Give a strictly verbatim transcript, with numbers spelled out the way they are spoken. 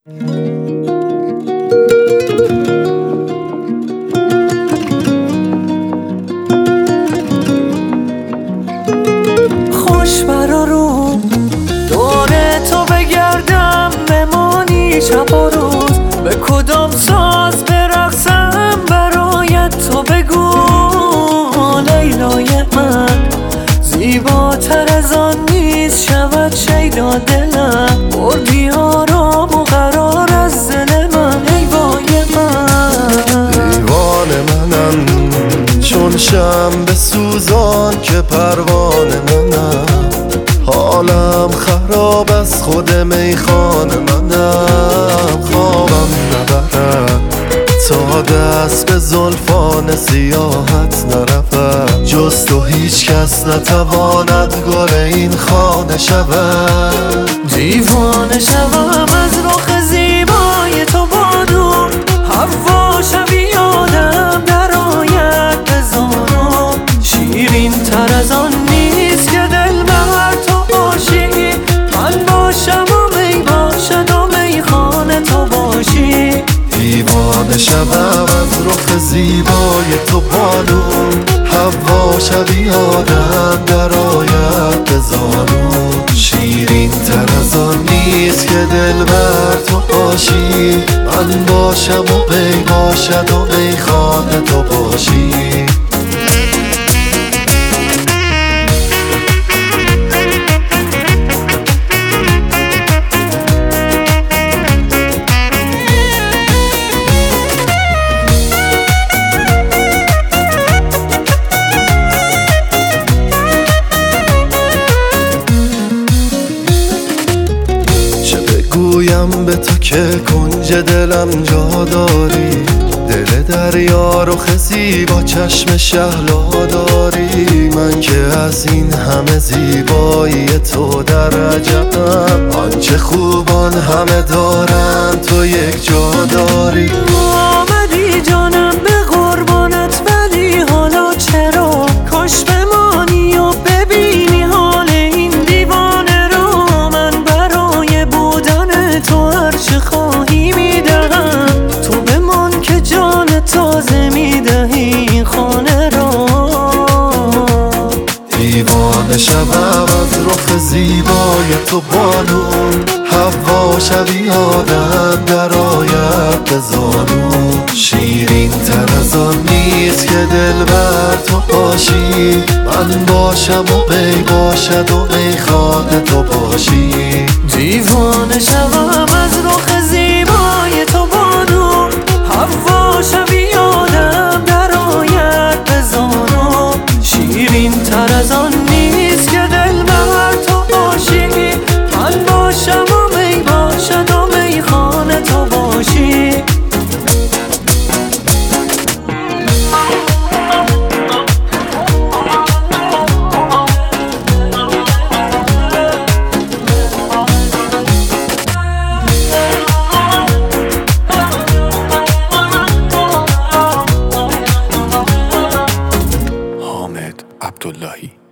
خوش برا رو دور تو بگردم، بمانی شب و روز، به کدام ساز برقصم برایت تو بگو. لیلای من زیباتر از آن نیست، شود شیدا دلم، بردی آرام و قرار از دل من. ای وای من دیوان منم چون شمع سوزان که پروانه منم، حالم خراب از خود میخانه منم. خوابم نبرد تا دست به زلفان سیاحت نرود، جز تو هیچ کس نتواند گل این خانه شود. دیوانه شوم از رخ زیبای تو بادو، هوا شوی آدم در آید بزانم. شیرین تر از آن نیست که دل بر تو باشی، من باشم و می باشد و میخانه تو باشی. دیوانه شوم از رخ زیبای تو بانو، هوا شبیه آدم در آید به زانو. شیرین تر از آن نیست که دل بر تو باشی، من باشم و می باشد و میخانه تو باشی. گویم به تو که کنج دلم جا داری، دل دریا رخ زیبا چشم شهلا داری. من که از این همه زیبایی تو در عجبم، آنچه خوبان همه دارن تو یک جا داری. آمدی جانم به قربانت، ولی حالا چرا کاش بمانی و ببینی حال این دیوانه رو. من برای بودن تو هر چه خواهی میدهم، تو بمان که جان تازه میدهی این خانه رو. دیوانه شوم از رخ زیبای تو بانو، هوا شبیه آدم در آید به زانو. شیرین تر از آن نیست که دل بر تو باشی، من باشم و می باشد و میخانه تو باشی. دیوانه شوم از رخ زیبای تو بانو، هوا شبیه آدم در آید به زانو. شیرین تر از آن نیست که دل بر تو باشی، من باشم و می باشد و میخانه تو باشی. حامد عبداللهی.